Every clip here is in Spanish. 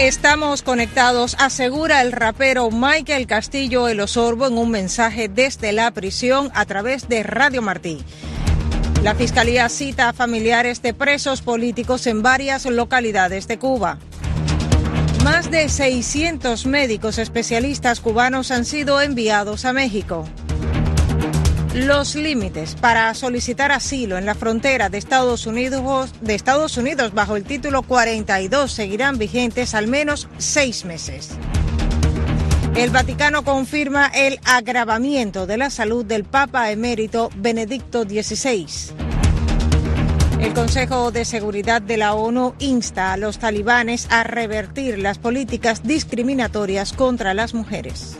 Estamos conectados, asegura el rapero Michael Castillo El Osorbo en un mensaje desde la prisión a través de Radio Martí. La Fiscalía cita a familiares de presos políticos en varias localidades de Cuba. Más de 600 médicos especialistas cubanos han sido enviados a México. Los límites para solicitar asilo en la frontera de Estados Unidos bajo el título 42 seguirán vigentes al menos 6 meses. El Vaticano confirma el agravamiento de la salud del Papa emérito Benedicto XVI. El Consejo de Seguridad de la ONU insta a los talibanes a revertir las políticas discriminatorias contra las mujeres.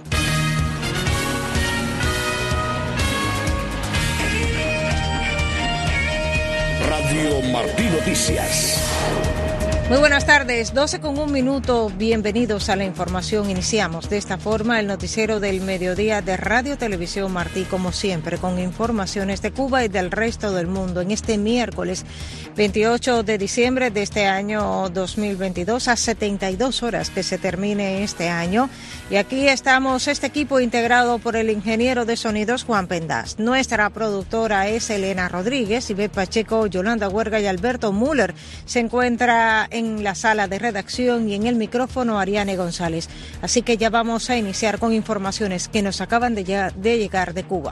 Radio Martí Noticias. Muy buenas tardes, 12:01. Bienvenidos a la información. Iniciamos de esta forma el noticiero del mediodía de Radio Televisión Martí, como siempre, con informaciones de Cuba y del resto del mundo en este miércoles 28 de diciembre de este año 2022, a 72 horas que se termine este año. Y aquí estamos, este equipo integrado por el ingeniero de sonidos Juan Pendas. Nuestra productora es Elena Rodríguez, Ivette Pacheco, Yolanda Huerga y Alberto Müller se encuentra en la sala de redacción y en el micrófono Ariane González. Así que ya vamos a iniciar con informaciones que nos acaban de llegar de Cuba.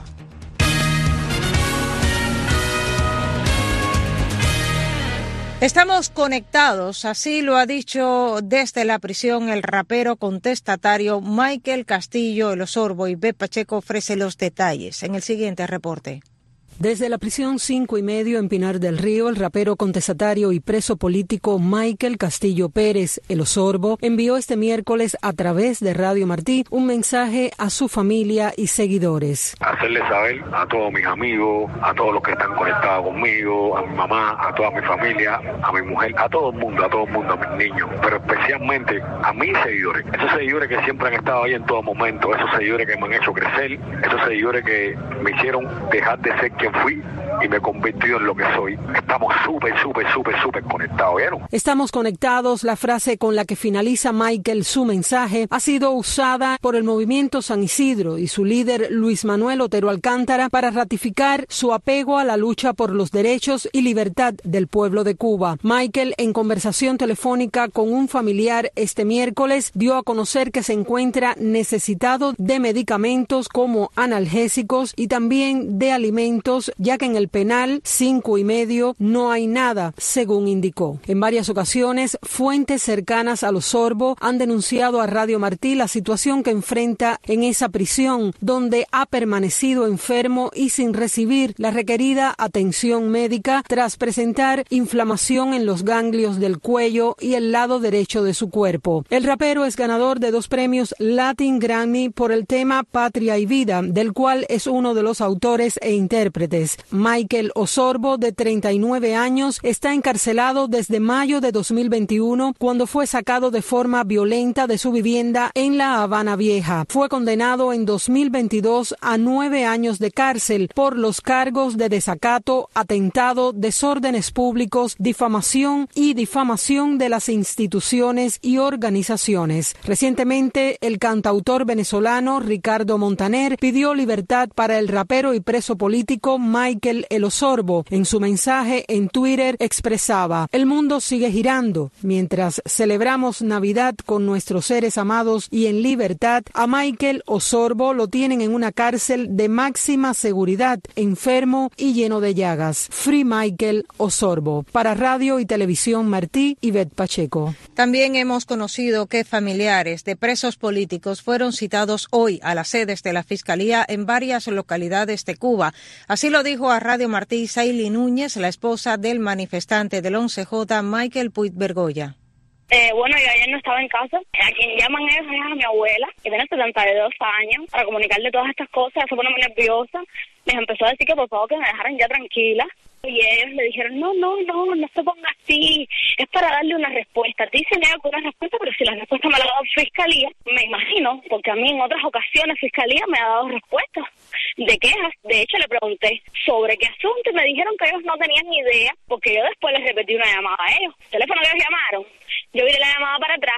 Estamos conectados, así lo ha dicho desde la prisión el rapero contestatario Michael Castillo El Osorbo, y Ivette Pacheco ofrece los detalles en el siguiente reporte. Desde la prisión 5 y medio en Pinar del Río, el rapero contestatario y preso político Michael Castillo Pérez El Osorbo envió este miércoles a través de Radio Martí un mensaje a su familia y seguidores. Hacerle saber a todos mis amigos, a todos los que están conectados conmigo, a mi mamá, a toda mi familia, a mi mujer, a todo el mundo, a mis niños, pero especialmente a mis seguidores. Esos seguidores que siempre han estado ahí en todo momento, esos seguidores que me han hecho crecer, esos seguidores que me hicieron dejar de ser quien fui y me he convertido en lo que soy. Estamos súper conectados, ¿vieron? Estamos conectados, la frase con la que finaliza Michael su mensaje ha sido usada por el Movimiento San Isidro y su líder Luis Manuel Otero Alcántara para ratificar su apego a la lucha por los derechos y libertad del pueblo de Cuba. Michael, en conversación telefónica con un familiar este miércoles, dio a conocer que se encuentra necesitado de medicamentos como analgésicos y también de alimentos, ya que en el penal 5 y medio no hay nada, según indicó. En varias ocasiones, fuentes cercanas al Osorbo han denunciado a Radio Martí la situación que enfrenta en esa prisión, donde ha permanecido enfermo y sin recibir la requerida atención médica tras presentar inflamación en los ganglios del cuello y el lado derecho de su cuerpo. El rapero es ganador de 2 premios Latin Grammy por el tema Patria y Vida, del cual es uno de los autores e intérpretes. Michael Osorbo, de 39 años, está encarcelado desde mayo de 2021, cuando fue sacado de forma violenta de su vivienda en La Habana Vieja. Fue condenado en 2022 a 9 años de cárcel por los cargos de desacato, atentado, desórdenes públicos, difamación y difamación de las instituciones y organizaciones. Recientemente, el cantautor venezolano Ricardo Montaner pidió libertad para el rapero y preso político Michael El Osorbo. En su mensaje en Twitter expresaba: el mundo sigue girando. Mientras celebramos Navidad con nuestros seres amados y en libertad, a Michael Osorbo lo tienen en una cárcel de máxima seguridad, enfermo y lleno de llagas. Free Michael Osorbo. Para Radio y Televisión Martí, Ivette Pacheco. También hemos conocido que familiares de presos políticos fueron citados hoy a las sedes de la Fiscalía en varias localidades de Cuba. Así lo dijo a Radio Martí Saily Núñez, la esposa del manifestante del 11J, Michael Puig Bergoya. Bueno, yo ayer no estaba en casa. A quien llaman ellos es a mi abuela, que tiene 72 años, para comunicarle todas estas cosas. Se pone muy nerviosa. Les empezó a decir que por favor que me dejaran ya tranquila. Y ellos le dijeron, no se ponga así, es para darle una respuesta. A ti se niega con una respuesta, pero si la respuesta me la ha dado Fiscalía, me imagino, porque a mí en otras ocasiones Fiscalía me ha dado respuestas de quejas. De hecho, le pregunté sobre qué asunto y me dijeron que ellos no tenían ni idea, porque yo después les repetí una llamada a ellos. El teléfono que ellos llamaron, yo viré la llamada para atrás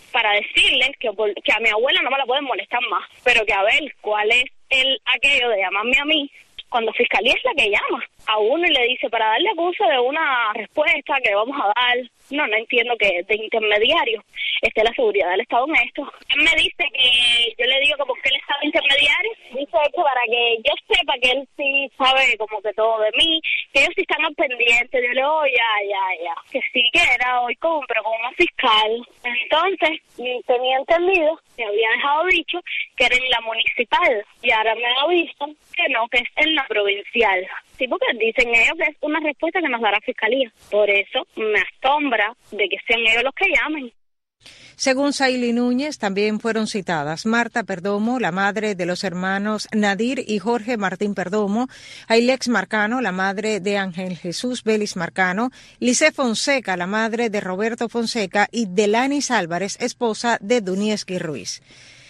para decirles que a mi abuela no me la pueden molestar más, pero que a ver cuál es aquello de llamarme a mí cuando Fiscalía es la que llama a uno y le dice para darle acuso de una respuesta que vamos a dar. No entiendo que de intermediario esté la seguridad del Estado en esto. Él me dice que yo le digo que porque él estaba intermediario, dice que para que yo sepa que él sí sabe como que todo de mí, que ellos sí están al pendiente. Yo le digo, ya, que sí que era hoy pero con una fiscal. Entonces, tenía entendido, me había dejado dicho que era en la municipal y ahora me avisan que no, que es en la provincial. Sí, porque dicen ellos que es una respuesta que nos dará Fiscalía. Por eso me asombra de que sean ellos los que llamen. Según Saily Núñez, también fueron citadas Marta Perdomo, la madre de los hermanos Nadir y Jorge Martín Perdomo, Ailex Marcano, la madre de Ángel Jesús Vélez Marcano, Lice Fonseca, la madre de Roberto Fonseca, y Delanis Álvarez, esposa de Dunieski Ruiz.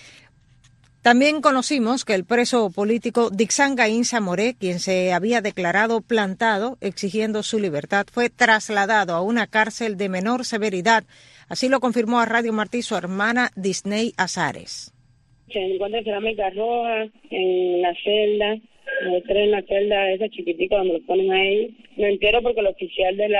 También conocimos que el preso político Dixan Gainza Moré, quien se había declarado plantado exigiendo su libertad, fue trasladado a una cárcel de menor severidad. Así lo confirmó a Radio Martí su hermana Disney Azares. Se encuentra en cerámica roja, en la celda, en la celda esa chiquitica donde lo ponen ahí. Me entero porque el oficial de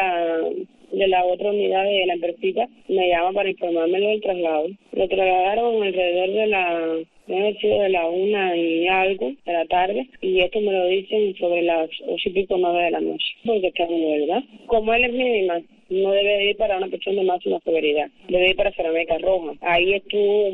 la otra unidad de la empresita me llama para informarme del traslado. Lo trasladaron alrededor debe sido de la 1 y algo de la tarde, y esto me lo dicen sobre las 8:30, 9 de la noche, porque está en huelga. Como él es mínima, no debe ir para una prisión de máxima severidad, debe ir para cerámica roja. Ahí estuvo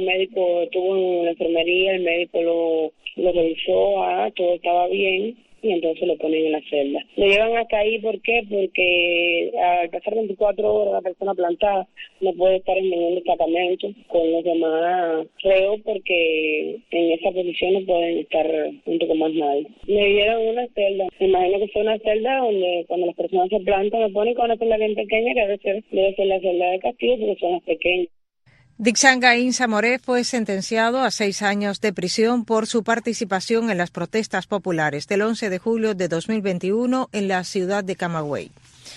en la enfermería, el médico lo revisó, todo estaba bien, y entonces lo ponen en la celda. Lo llevan hasta ahí, ¿por qué? Porque al pasar 24 horas la persona plantada no puede estar en ningún destacamento con los demás reos, porque en esa posición no pueden estar junto con más nadie. Me dieron una celda, me imagino que fue una celda donde cuando las personas se plantan lo ponen con una celda bien pequeña, que debe ser la celda de castigo porque son las pequeñas. Dixan Gainza Moré fue sentenciado a 6 años de prisión por su participación en las protestas populares del 11 de julio de 2021 en la ciudad de Camagüey.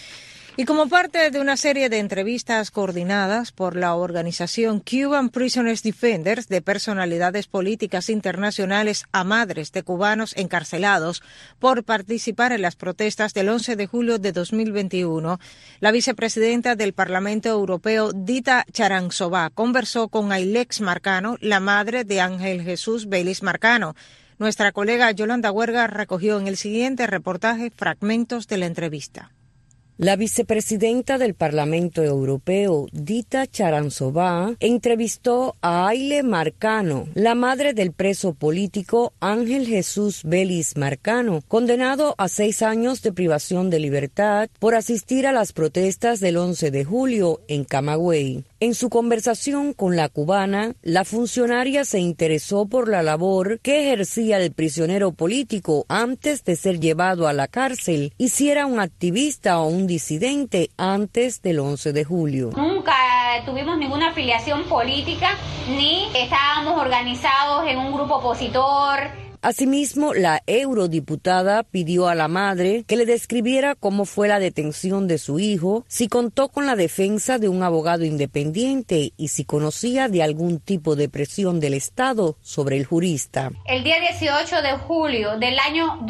Y como parte de una serie de entrevistas coordinadas por la organización Cuban Prisoners Defenders de personalidades políticas internacionales a madres de cubanos encarcelados por participar en las protestas del 11 de julio de 2021, la vicepresidenta del Parlamento Europeo, Dita Charanzová, conversó con Ailex Marcano, la madre de Ángel Jesús Vélez Marcano. Nuestra colega Yolanda Huerga recogió en el siguiente reportaje fragmentos de la entrevista. La vicepresidenta del Parlamento Europeo, Dita Charanzová, entrevistó a Aile Marcano, la madre del preso político Ángel Jesús Vélez Marcano, condenado a 6 años de privación de libertad por asistir a las protestas del 11 de julio en Camagüey. En su conversación con la cubana, la funcionaria se interesó por la labor que ejercía el prisionero político antes de ser llevado a la cárcel y si era un activista o un disidente antes del 11 de julio. Nunca tuvimos ninguna afiliación política ni estábamos organizados en un grupo opositor. Asimismo, la eurodiputada pidió a la madre que le describiera cómo fue la detención de su hijo, si contó con la defensa de un abogado independiente y si conocía de algún tipo de presión del Estado sobre el jurista. El día 18 de julio del año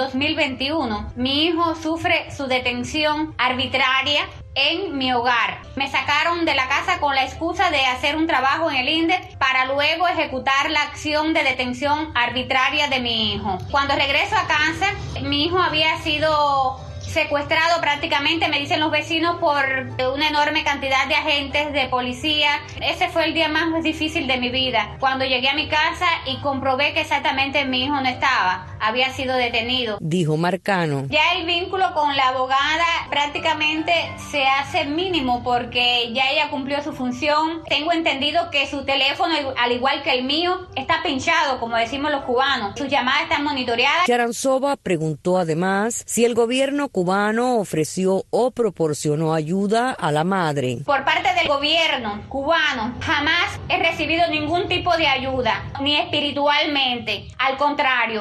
2021, mi hijo sufre su detención arbitraria en mi hogar. Me sacaron de la casa con la excusa de hacer un trabajo en el INDE para luego ejecutar la acción de detención arbitraria de mi hijo. Cuando regreso a casa, mi hijo había sido secuestrado prácticamente, me dicen los vecinos, por una enorme cantidad de agentes de policía. Ese fue el día más difícil de mi vida, cuando llegué a mi casa y comprobé que exactamente mi hijo no estaba, había sido detenido, dijo Marcano. Ya el vínculo con la abogada prácticamente se hace mínimo porque ya ella cumplió su función. Tengo entendido que su teléfono, al igual que el mío, está pinchado, como decimos los cubanos. Sus llamadas están monitoreadas. Charanzová preguntó además si el gobierno cubano ofreció o proporcionó ayuda a la madre. Por parte del gobierno cubano jamás he recibido ningún tipo de ayuda, ni espiritualmente. Al contrario, siempre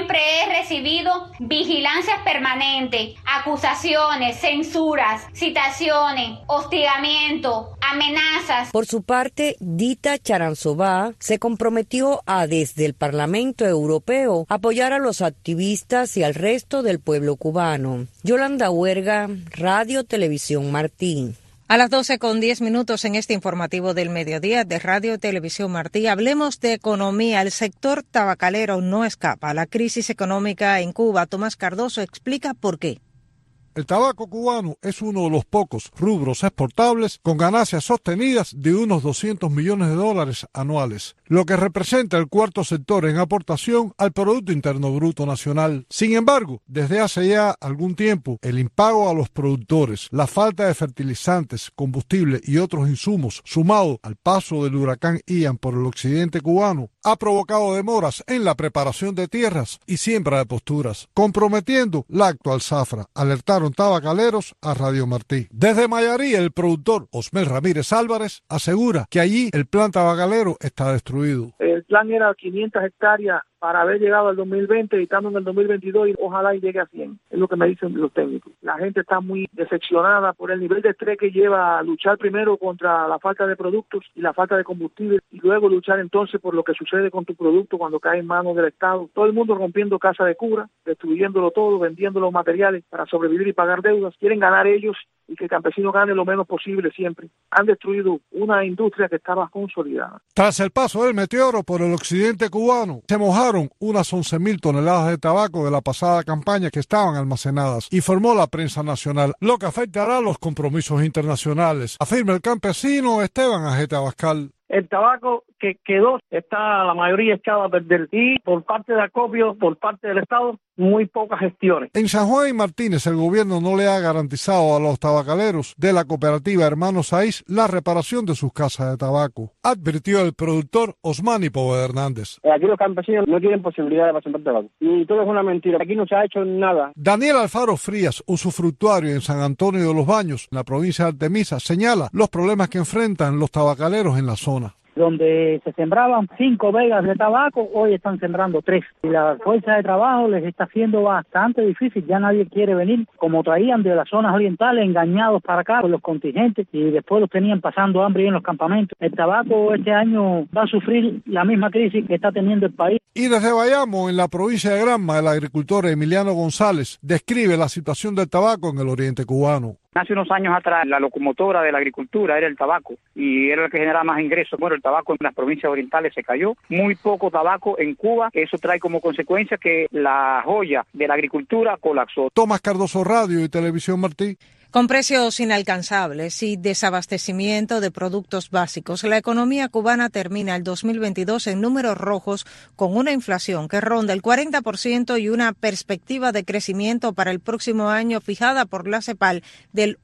siempre he recibido vigilancias permanentes, acusaciones, censuras, citaciones, hostigamiento, amenazas. Por su parte, Dita Charanzová se comprometió a, desde el Parlamento Europeo, apoyar a los activistas y al resto del pueblo cubano. Yolanda Huerga, Radio Televisión Martí. A las 12:10 en este informativo del mediodía de Radio Televisión Martí, hablemos de economía. El sector tabacalero no escapa a la crisis económica en Cuba. Tomás Cardoso explica por qué. El tabaco cubano es uno de los pocos rubros exportables con ganancias sostenidas de unos $200 millones anuales, lo que representa el cuarto sector en aportación al Producto Interno Bruto Nacional. Sin embargo, desde hace ya algún tiempo, el impago a los productores, la falta de fertilizantes, combustible y otros insumos, sumado al paso del huracán Ian por el occidente cubano, ha provocado demoras en la preparación de tierras y siembra de posturas, comprometiendo la actual zafra, alertaron tabacaleros a Radio Martí. Desde Mayarí, el productor Osmel Ramírez Álvarez asegura que allí el plan tabacalero está destruido. El plan era 500 hectáreas para haber llegado al 2020 y estando en el 2022 y ojalá y llegue a 100, es lo que me dicen los técnicos. La gente está muy decepcionada por el nivel de estrés que lleva a luchar primero contra la falta de productos y la falta de combustible y luego luchar entonces por lo que sucede con tu producto cuando cae en manos del Estado. Todo el mundo rompiendo casa de cura, destruyéndolo todo, vendiendo los materiales para sobrevivir y pagar deudas. Quieren ganar ellos y que el campesino gane lo menos posible siempre. Han destruido una industria que estaba consolidada. Tras el paso del meteoro por el occidente cubano, se mojaron unas 11.000 toneladas de tabaco de la pasada campaña que estaban almacenadas, informó la prensa nacional, lo que afectará a los compromisos internacionales, afirma el campesino Esteban Ajete Abascal. El tabaco que quedó está la mayoría echada a perder y por parte de acopio, por parte del Estado, muy pocas gestiones. En San Juan y Martínez el gobierno no le ha garantizado a los tabacaleros de la cooperativa Hermanos Saiz la reparación de sus casas de tabaco, advirtió el productor Osmani Poveda Hernández. Aquí los campesinos no tienen posibilidad de sembrar tabaco y todo es una mentira, aquí no se ha hecho nada. Daniel Alfaro Frías, usufructuario en San Antonio de los Baños, en la provincia de Artemisa, señala los problemas que enfrentan los tabacaleros en la zona. Donde se sembraban 5 vegas de tabaco, hoy están sembrando 3. Y la fuerza de trabajo les está haciendo bastante difícil, ya nadie quiere venir, como traían de las zonas orientales engañados para acá por los contingentes y después los tenían pasando hambre en los campamentos. El tabaco este año va a sufrir la misma crisis que está teniendo el país. Y desde Bayamo, en la provincia de Granma, el agricultor Emiliano González describe la situación del tabaco en el oriente cubano. Hace unos años atrás, la locomotora de la agricultura era el tabaco y era el que generaba más ingresos. Bueno, el tabaco en las provincias orientales se cayó. Muy poco tabaco en Cuba. Eso trae como consecuencia que la joya de la agricultura colapsó. Tomás Cardoso, Radio y Televisión Martí. Con precios inalcanzables y desabastecimiento de productos básicos, la economía cubana termina el 2022 en números rojos con una inflación que ronda el 40% y una perspectiva de crecimiento para el próximo año fijada por la CEPAL del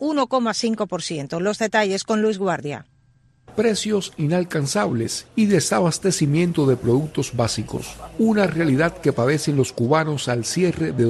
1,5%. Los detalles con Luis Guardia. Precios inalcanzables y desabastecimiento de productos básicos, una realidad que padecen los cubanos al cierre de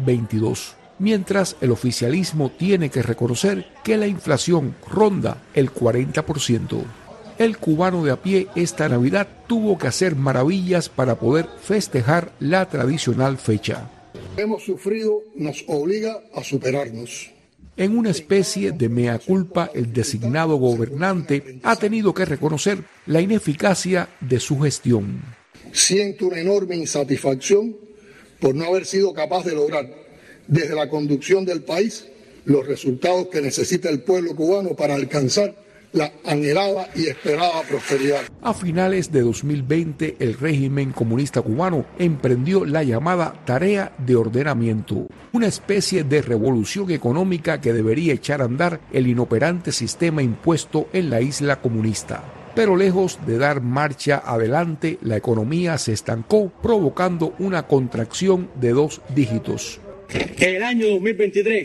2022. Mientras el oficialismo tiene que reconocer que la inflación ronda el 40%. El cubano de a pie esta Navidad tuvo que hacer maravillas para poder festejar la tradicional fecha. Hemos sufrido, nos obliga a superarnos. En una especie de mea culpa, el designado gobernante ha tenido que reconocer la ineficacia de su gestión. Siento una enorme insatisfacción por no haber sido capaz de lograr desde la conducción del país los resultados que necesita el pueblo cubano para alcanzar la anhelada y esperada prosperidad. A finales de 2020, el régimen comunista cubano emprendió la llamada tarea de ordenamiento, una especie de revolución económica que debería echar a andar el inoperante sistema impuesto en la isla comunista. Pero lejos de dar marcha adelante, la economía se estancó, provocando una contracción de 2 dígitos. El año 2023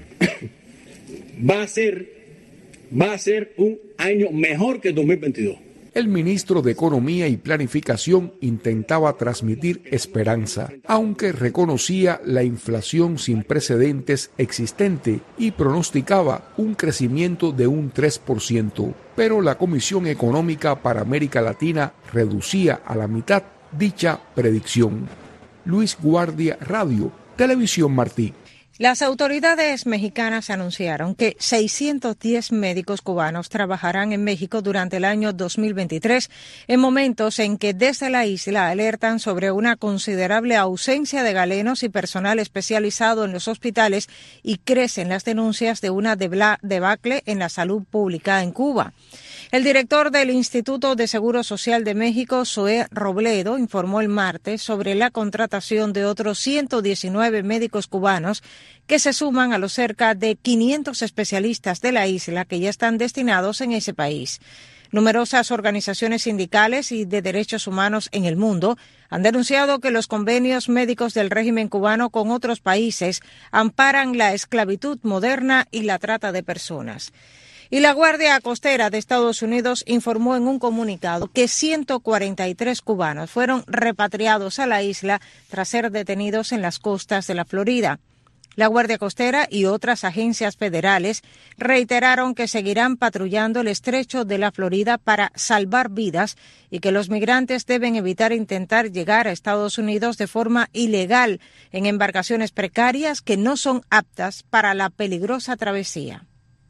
va a ser un año mejor que el 2022. El ministro de Economía y Planificación intentaba transmitir esperanza, aunque reconocía la inflación sin precedentes existente y pronosticaba un crecimiento de un 3%. Pero la Comisión Económica para América Latina reducía a la mitad dicha predicción. Luis Guardia Radio, Televisión Martí. Las autoridades mexicanas anunciaron que 610 médicos cubanos trabajarán en México durante el año 2023, en momentos en que desde la isla alertan sobre una considerable ausencia de galenos y personal especializado en los hospitales y crecen las denuncias de una debacle en la salud pública en Cuba. El director del Instituto de Seguro Social de México, Zoé Robledo, informó el martes sobre la contratación de otros 119 médicos cubanos que se suman a los cerca de 500 especialistas de la isla que ya están destinados en ese país. Numerosas organizaciones sindicales y de derechos humanos en el mundo han denunciado que los convenios médicos del régimen cubano con otros países amparan la esclavitud moderna y la trata de personas. Y la Guardia Costera de Estados Unidos informó en un comunicado que 143 cubanos fueron repatriados a la isla tras ser detenidos en las costas de la Florida. La Guardia Costera y otras agencias federales reiteraron que seguirán patrullando el estrecho de la Florida para salvar vidas y que los migrantes deben evitar intentar llegar a Estados Unidos de forma ilegal en embarcaciones precarias que no son aptas para la peligrosa travesía.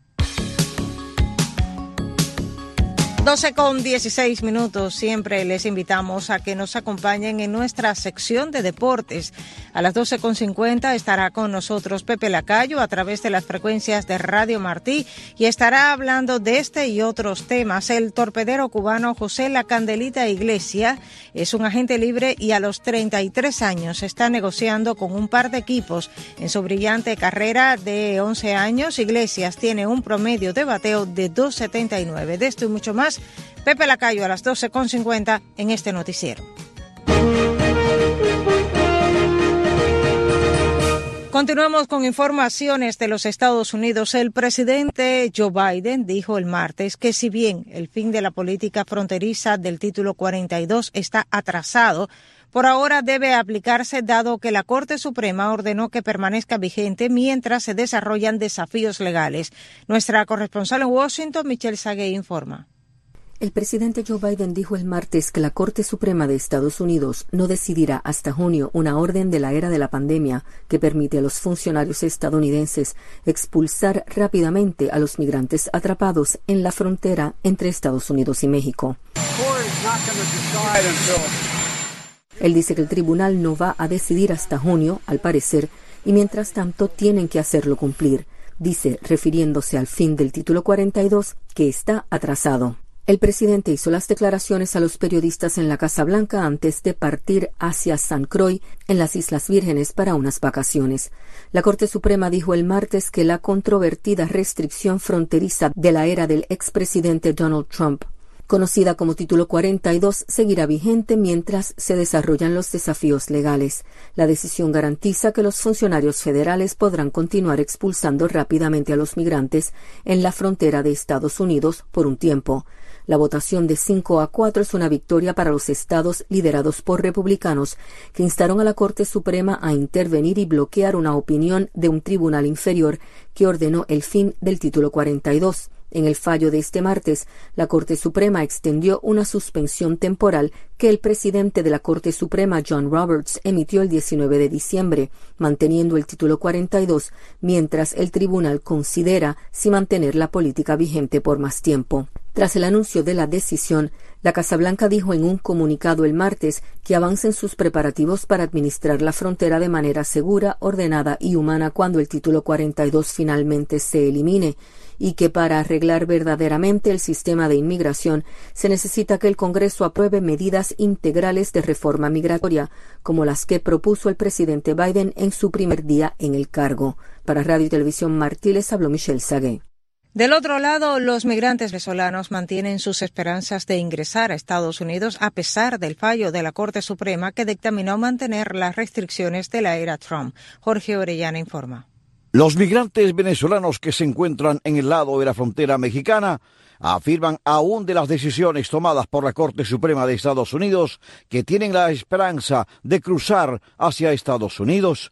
12:16. Siempre les invitamos a que nos acompañen en nuestra sección de deportes. A las 12:50 estará con nosotros Pepe Lacayo a través de las frecuencias de Radio Martí y estará hablando de este y otros temas. El torpedero cubano José La Candelita Iglesia es un agente libre y a los 33 años está negociando con un par de equipos. En su brillante carrera de 11 años, Iglesias tiene un promedio de bateo de 2.79. De esto y mucho más, Pepe Lacayo a las 12:50 en este noticiero. Continuamos con informaciones de los Estados Unidos. El presidente Joe Biden dijo el martes que si bien el fin de la política fronteriza del Título 42 está atrasado, por ahora debe aplicarse dado que la Corte Suprema ordenó que permanezca vigente mientras se desarrollan desafíos legales. Nuestra corresponsal en Washington, Michelle Sagué, informa. El presidente Joe Biden dijo el martes que la Corte Suprema de Estados Unidos no decidirá hasta junio una orden de la era de la pandemia que permite a los funcionarios estadounidenses expulsar rápidamente a los migrantes atrapados en la frontera entre Estados Unidos y México. Él dice que el tribunal no va a decidir hasta junio, al parecer, y mientras tanto tienen que hacerlo cumplir, dice, refiriéndose al fin del Título 42, que está atrasado. El presidente hizo las declaraciones a los periodistas en la Casa Blanca antes de partir hacia San Croix, en las Islas Vírgenes, para unas vacaciones. La Corte Suprema dijo el martes que la controvertida restricción fronteriza de la era del expresidente Donald Trump, conocida como Título 42, seguirá vigente mientras se desarrollan los desafíos legales. La decisión garantiza que los funcionarios federales podrán continuar expulsando rápidamente a los migrantes en la frontera de Estados Unidos por un tiempo. La votación de 5-4 es una victoria para los estados liderados por republicanos que instaron a la Corte Suprema a intervenir y bloquear una opinión de un tribunal inferior que ordenó el fin del Título 42. En el fallo de este martes, la Corte Suprema extendió una suspensión temporal que el presidente de la Corte Suprema, John Roberts, emitió el 19 de diciembre, manteniendo el Título 42, mientras el tribunal considera si mantener la política vigente por más tiempo. Tras el anuncio de la decisión, la Casa Blanca dijo en un comunicado el martes que avancen sus preparativos para administrar la frontera de manera segura, ordenada y humana cuando el Título 42 finalmente se elimine, y que para arreglar verdaderamente el sistema de inmigración se necesita que el Congreso apruebe medidas integrales de reforma migratoria, como las que propuso el presidente Biden en su primer día en el cargo. Para Radio y Televisión Martí les habló Michelle Sagué. Del otro lado, los migrantes venezolanos mantienen sus esperanzas de ingresar a Estados Unidos a pesar del fallo de la Corte Suprema que dictaminó mantener las restricciones de la era Trump. Jorge Orellana informa. Los migrantes venezolanos que se encuentran en el lado de la frontera mexicana afirman aún de las decisiones tomadas por la Corte Suprema de Estados Unidos que tienen la esperanza de cruzar hacia Estados Unidos.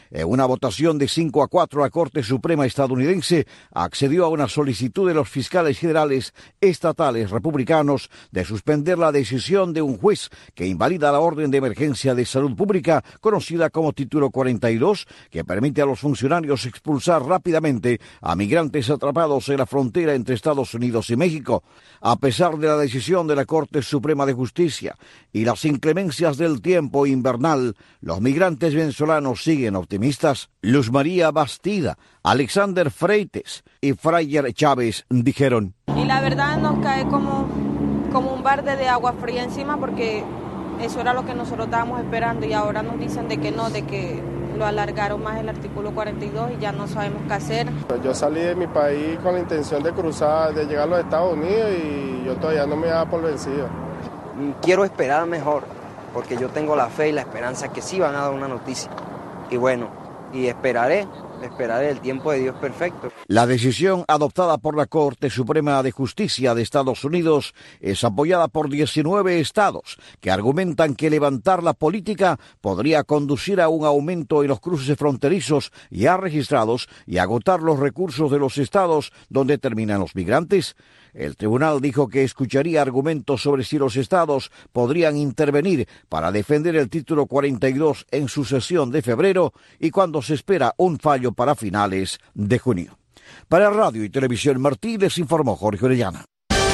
En una votación de 5-4, la Corte Suprema estadounidense accedió a una solicitud de los fiscales generales estatales republicanos de suspender la decisión de un juez que invalida la orden de emergencia de salud pública, conocida como Título 42, que permite a los funcionarios expulsar rápidamente a migrantes atrapados en la frontera entre Estados Unidos y México. A pesar de la decisión de la Corte Suprema de Justicia y las inclemencias del tiempo invernal, los migrantes venezolanos siguen optimistas. Luz María Bastida, Alexander Freites y Frayer Chávez dijeron: y la verdad nos cae como un balde de agua fría encima, porque eso era lo que nosotros estábamos esperando y ahora nos dicen de que no, de que lo alargaron más el artículo 42 y ya no sabemos qué hacer. Yo salí de mi país con la intención de cruzar, de llegar a los Estados Unidos, y yo todavía no me daba por vencido. Quiero esperar mejor, porque yo tengo la fe y la esperanza que sí van a dar una noticia. Y bueno, y esperaré el tiempo de Dios perfecto. La decisión adoptada por la Corte Suprema de Justicia de Estados Unidos es apoyada por 19 estados que argumentan que levantar la política podría conducir a un aumento en los cruces fronterizos ya registrados y agotar los recursos de los estados donde terminan los migrantes. El tribunal dijo que escucharía argumentos sobre si los estados podrían intervenir para defender el Título 42 en su sesión de febrero y cuando se espera un fallo para finales de junio. Para Radio y Televisión Martí les informó Jorge Orellana.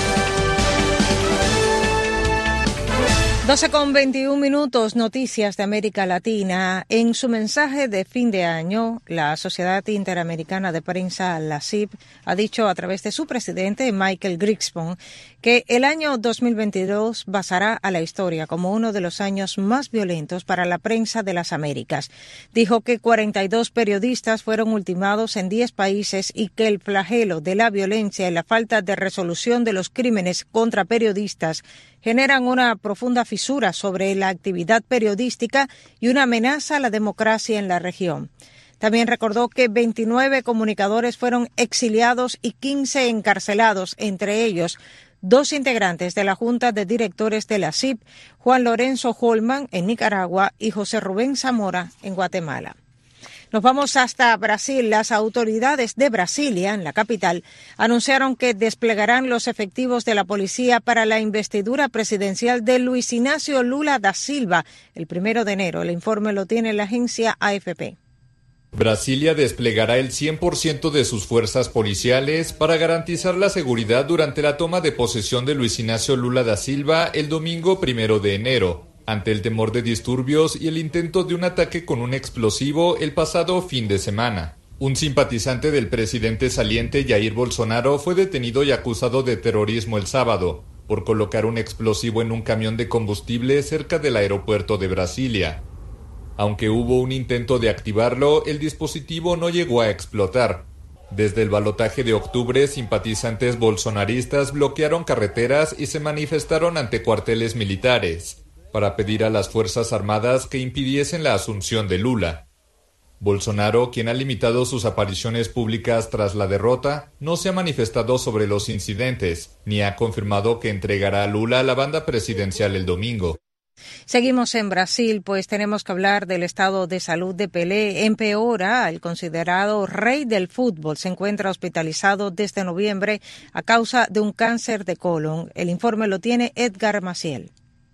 12:21, noticias de América Latina. En su mensaje de fin de año, la Sociedad Interamericana de Prensa, la SIP, ha dicho a través de su presidente, Michael Grigspan, que el año 2022 pasará a la historia como uno de los años más violentos para la prensa de las Américas. Dijo que 42 periodistas fueron ultimados en 10 países y que el flagelo de la violencia y la falta de resolución de los crímenes contra periodistas generan una profunda fisura sobre la actividad periodística y una amenaza a la democracia en la región. También recordó que 29 comunicadores fueron exiliados y 15 encarcelados, entre ellos 2 integrantes de la Junta de Directores de la SIP, Juan Lorenzo Holman en Nicaragua y José Rubén Zamora en Guatemala. Nos vamos hasta Brasil. Las autoridades de Brasilia, en la capital, anunciaron que desplegarán los efectivos de la policía para la investidura presidencial de Luis Inácio Lula da Silva el 1 de enero. El informe lo tiene la agencia AFP. Brasilia desplegará el 100% de sus fuerzas policiales para garantizar la seguridad durante la toma de posesión de Luis Inácio Lula da Silva el domingo 1 de enero. Ante el temor de disturbios y el intento de un ataque con un explosivo el pasado fin de semana. Un simpatizante del presidente saliente Jair Bolsonaro fue detenido y acusado de terrorismo el sábado por colocar un explosivo en un camión de combustible cerca del aeropuerto de Brasilia. Aunque hubo un intento de activarlo, el dispositivo no llegó a explotar. Desde el balotaje de octubre, simpatizantes bolsonaristas bloquearon carreteras y se manifestaron ante cuarteles militares para pedir a las Fuerzas Armadas que impidiesen la asunción de Lula. Bolsonaro, quien ha limitado sus apariciones públicas tras la derrota, no se ha manifestado sobre los incidentes, ni ha confirmado que entregará a Lula a la banda presidencial el domingo. Seguimos en Brasil, pues tenemos que hablar del estado de salud de Pelé. Empeora. El considerado rey del fútbol se encuentra hospitalizado desde noviembre a causa de un cáncer de colon. El informe lo tiene Edgar Maciel.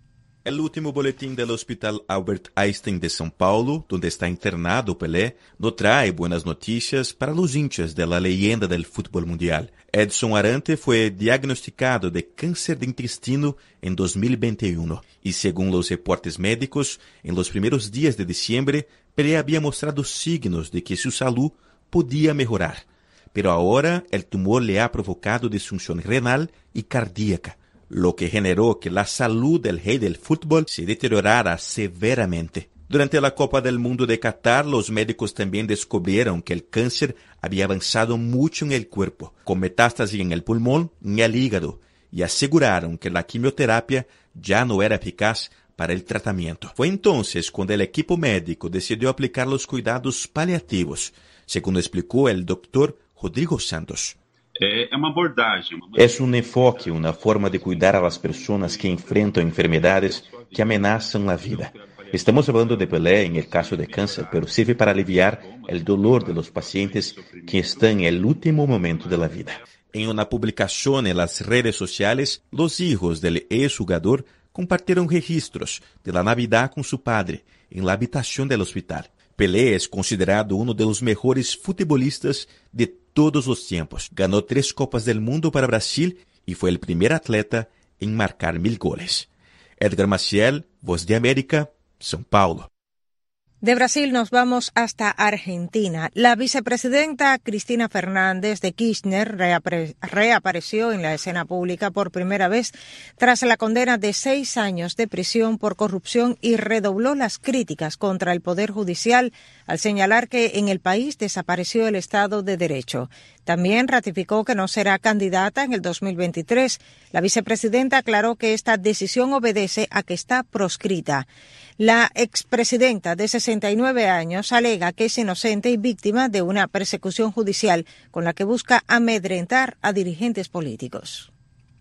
El último boletín del Hospital Albert Einstein de São Paulo, donde está internado Pelé, no trae buenas noticias para los hinchas de la leyenda del fútbol mundial. Edson Arantes fue diagnosticado de cáncer de intestino en 2021 y según los reportes médicos, en los primeros días de diciembre, Pelé había mostrado signos de que su salud podía mejorar. Pero ahora el tumor le ha provocado disfunción renal y cardíaca, lo que generó que la salud del rey del fútbol se deteriorara severamente. Durante la Copa del Mundo de Qatar, los médicos también descubrieron que el cáncer había avanzado mucho en el cuerpo, con metástasis en el pulmón y en el hígado, y aseguraron que la quimioterapia ya no era eficaz para el tratamiento. Fue entonces cuando el equipo médico decidió aplicar los cuidados paliativos, según explicó el doctor Rodrigo Santos. Es un enfoque, una forma de cuidar a las personas que enfrentan enfermedades que amenazan la vida. Estamos hablando de Pelé en el caso de cáncer, pero sirve para aliviar el dolor de los pacientes que están en el último momento de la vida. En una publicación en las redes sociales, los hijos del exjugador compartieron registros de la Navidad con su padre en la habitación del hospital. Pelé es considerado uno de los mejores futbolistas de todos los tiempos. Ganó 3 Copas del Mundo para Brasil y fue el primer atleta en marcar 1000 goles. Edgar Maciel, Voz de América, São Paulo. De Brasil nos vamos hasta Argentina. La vicepresidenta Cristina Fernández de Kirchner reapareció en la escena pública por primera vez tras la condena de 6 años de prisión por corrupción y redobló las críticas contra el Poder Judicial al señalar que en el país desapareció el Estado de Derecho. También ratificó que no será candidata en el 2023. La vicepresidenta aclaró que esta decisión obedece a que está proscrita. La expresidenta de 69 años alega que es inocente y víctima de una persecución judicial con la que busca amedrentar a dirigentes políticos.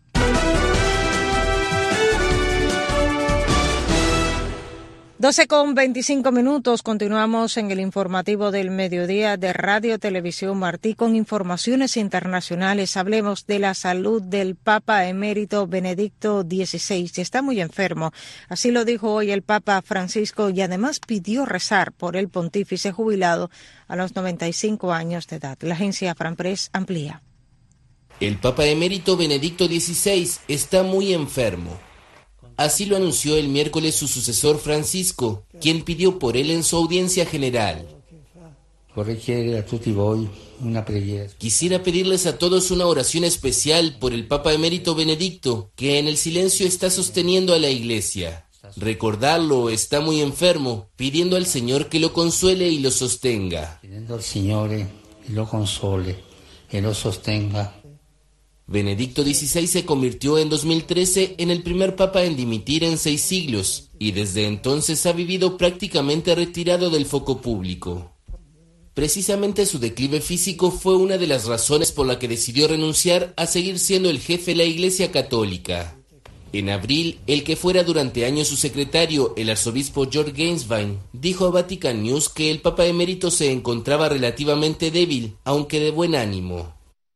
12:25. Continuamos en el informativo del mediodía de Radio Televisión Martí con informaciones internacionales. Hablemos de la salud del Papa emérito Benedicto XVI. Está muy enfermo. Así lo dijo hoy el Papa Francisco y además pidió rezar por el pontífice jubilado a los 95 años de edad. La agencia Franpress amplía. El Papa emérito Benedicto XVI está muy enfermo. Así lo anunció el miércoles su sucesor Francisco, quien pidió por él en su audiencia general. Quisiera pedirles a todos una oración especial por el Papa emérito Benedicto, que en el silencio está sosteniendo a la Iglesia. Recordarlo, está muy enfermo, pidiendo al Señor que lo consuele y lo sostenga. Benedicto XVI se convirtió en 2013 en el primer papa en dimitir en 6 siglos y desde entonces ha vivido prácticamente retirado del foco público. Precisamente su declive físico fue una de las razones por la que decidió renunciar a seguir siendo el jefe de la Iglesia Católica. En abril, el que fuera durante años su secretario, el arzobispo George Gainswein, dijo a Vatican News que el papa emérito se encontraba relativamente débil, aunque de buen ánimo.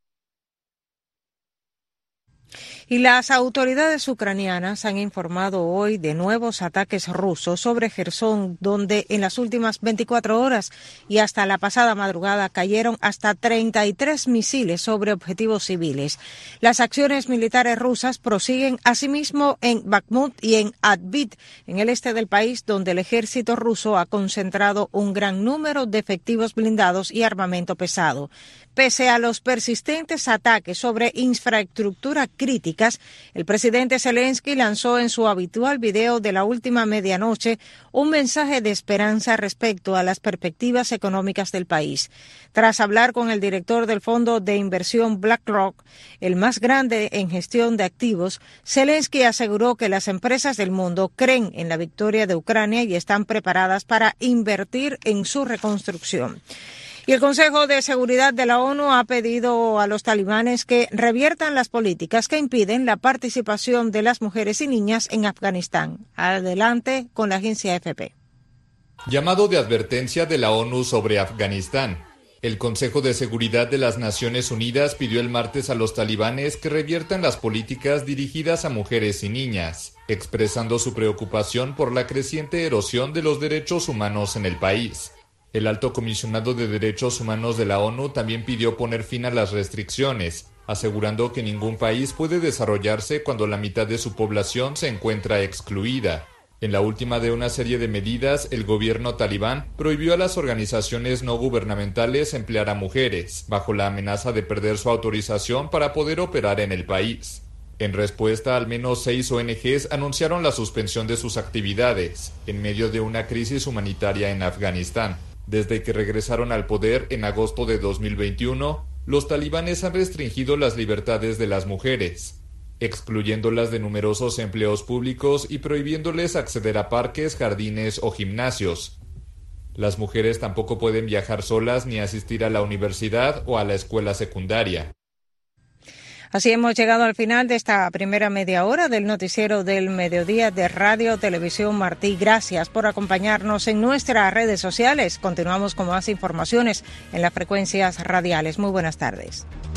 Y las autoridades ucranianas han informado hoy de nuevos ataques rusos sobre Jersón, donde en las últimas 24 horas y hasta la pasada madrugada cayeron hasta 33 misiles sobre objetivos civiles. Las acciones militares rusas prosiguen asimismo en Bakhmut y en Avdiivka, en el este del país, donde el ejército ruso ha concentrado un gran número de efectivos blindados y armamento pesado. Pese a los persistentes ataques sobre infraestructura críticas, el presidente Zelensky lanzó en su habitual video de la última medianoche un mensaje de esperanza respecto a las perspectivas económicas del país. Tras hablar con el director del fondo de inversión BlackRock, el más grande en gestión de activos, Zelensky aseguró que las empresas del mundo creen en la victoria de Ucrania y están preparadas para invertir en su reconstrucción. Y el Consejo de Seguridad de la ONU ha pedido a los talibanes que reviertan las políticas que impiden la participación de las mujeres y niñas en Afganistán. Adelante con la agencia AFP. Llamado de advertencia de la ONU sobre Afganistán. El Consejo de Seguridad de las Naciones Unidas pidió el martes a los talibanes que reviertan las políticas dirigidas a mujeres y niñas, expresando su preocupación por la creciente erosión de los derechos humanos en el país. El alto comisionado de Derechos Humanos de la ONU también pidió poner fin a las restricciones, asegurando que ningún país puede desarrollarse cuando la mitad de su población se encuentra excluida. En la última de una serie de medidas, el gobierno talibán prohibió a las organizaciones no gubernamentales emplear a mujeres, bajo la amenaza de perder su autorización para poder operar en el país. En respuesta, al menos 6 ONGs anunciaron la suspensión de sus actividades, en medio de una crisis humanitaria en Afganistán. Desde que regresaron al poder en agosto de 2021, los talibanes han restringido las libertades de las mujeres, excluyéndolas de numerosos empleos públicos y prohibiéndoles acceder a parques, jardines o gimnasios. Las mujeres tampoco pueden viajar solas ni asistir a la universidad o a la escuela secundaria. Así hemos llegado al final de esta primera media hora del noticiero del mediodía de Radio Televisión Martí. Gracias por acompañarnos en nuestras redes sociales. Continuamos con más informaciones en las frecuencias radiales. Muy buenas tardes.